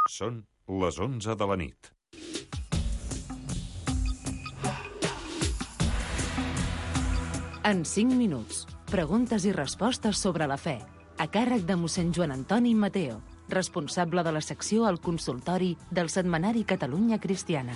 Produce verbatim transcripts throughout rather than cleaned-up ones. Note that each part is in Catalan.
Són les onze de la nit. En cinc minuts, preguntes i respostes sobre la fe, a càrrec de mossèn Joan Antoni Mateo, responsable de la secció al consultori del setmanari Catalunya Cristiana.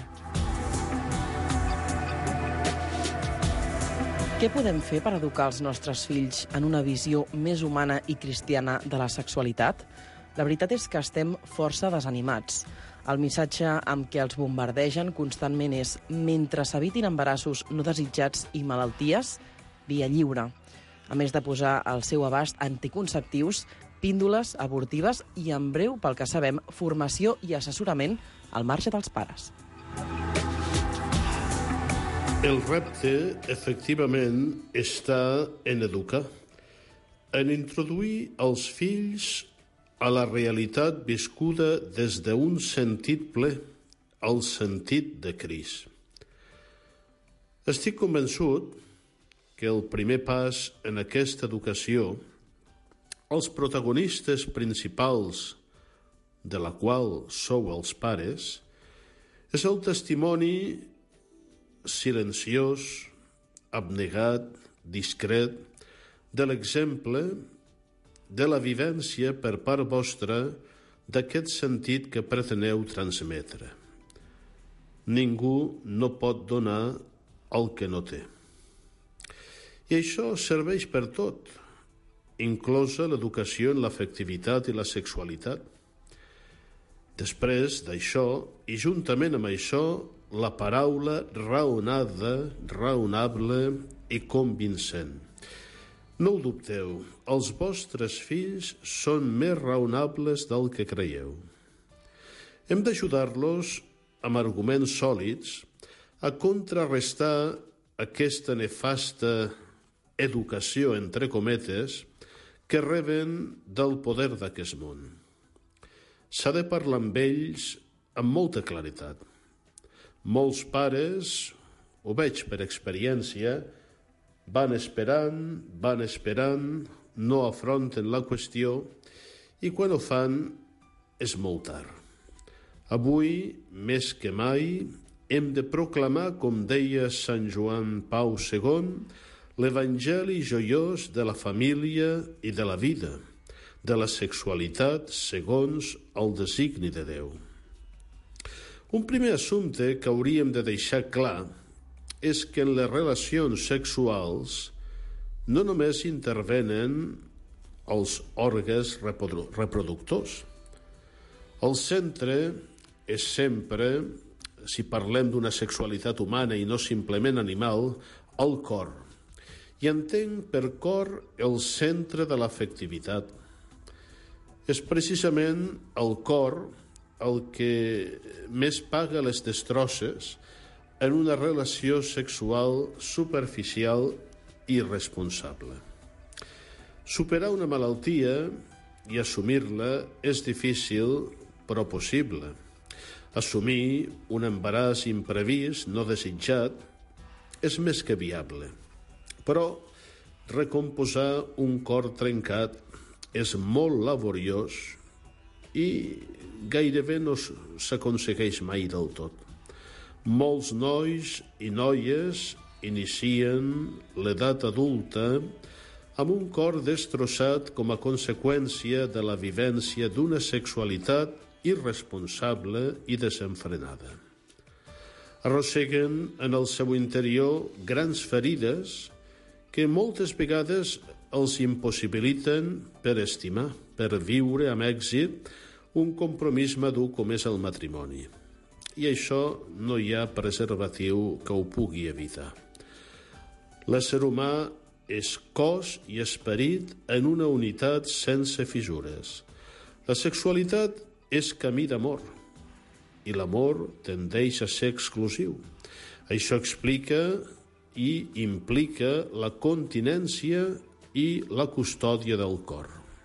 Què podem fer per educar els nostres fills en una visió més humana i cristiana de la sexualitat? La veritat és que estem força desanimats. El missatge amb què els bombardegen constantment és mentre s'evitin embarassos no desitjats i malalties, via lliure. A més de posar al seu abast anticonceptius, píndoles abortives i, en breu, pel que sabem, formació i assessorament al marge dels pares. El repte, efectivament, està en educar, en introduir els fills a la realitat viscuda des d'un sentit ple, el sentit de Crist. Estic convençut que el primer pas en aquesta educació, els protagonistes principals de la qual sou els pares, és el testimoni silenciós, abnegat, discret, de l'exemple, de la vivència per part vostra d'aquest sentit que preteneu transmetre. Ningú no pot donar el que no té. I això serveix per tot, inclosa l'educació en l'afectivitat i la sexualitat. Després d'això, i juntament amb això, la paraula raonada, raonable i convincent. No ho dubteu, els vostres fills són més raonables del que creieu. Hem d'ajudar-los amb arguments sòlids a contrarrestar aquesta nefasta educació, entre cometes, que reben del poder d'aquest món. S'ha de parlar amb ells amb molta claritat. Molts pares, ho veig per experiència, van esperant, van esperant, no afronten la qüestió i quan ho fan és molt tard. Avui, més que mai, hem de proclamar, com deia Sant Joan Pau segon, l'Evangeli joiós de la família i de la vida, de la sexualitat segons el designi de Déu. Un primer assumpte que hauríem de deixar clar és que en les relacions sexuals no només intervenen els òrgans reproductors. El centre és sempre, si parlem d'una sexualitat humana i no simplement animal, el cor. I entenc per cor el centre de l'afectivitat. És precisament el cor el que més paga les destrosses en una relació sexual superficial i irresponsable. Superar una malaltia i assumir-la és difícil, però possible. Assumir un embaràs imprevist, no desitjat, és més que viable. Però recomposar un cor trencat és molt laboriós i gairebé no s'aconsegueix mai del tot. Molts nois i noies inicien l'edat adulta amb un cor destrossat com a conseqüència de la vivència d'una sexualitat irresponsable i desenfrenada. Arrosseguen en el seu interior grans ferides que moltes vegades els impossibiliten per estimar, per viure amb èxit un compromís madur com és el matrimoni. I això no hi ha preservatiu que ho pugui evitar. L'ésser humà és cos i esperit en una unitat sense fissures. La sexualitat és camí d'amor i l'amor tendeix a ser exclusiu. Això explica i implica la continència i la custòdia del cor.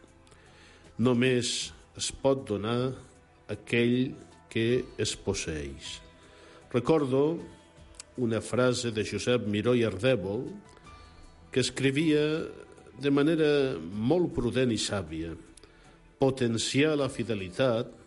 Només es pot donar aquell que es posseeix. Recordo una frase de Josep Miró i Ardèvol que escrivia de manera molt prudent i sàvia: potenciar la fidelitat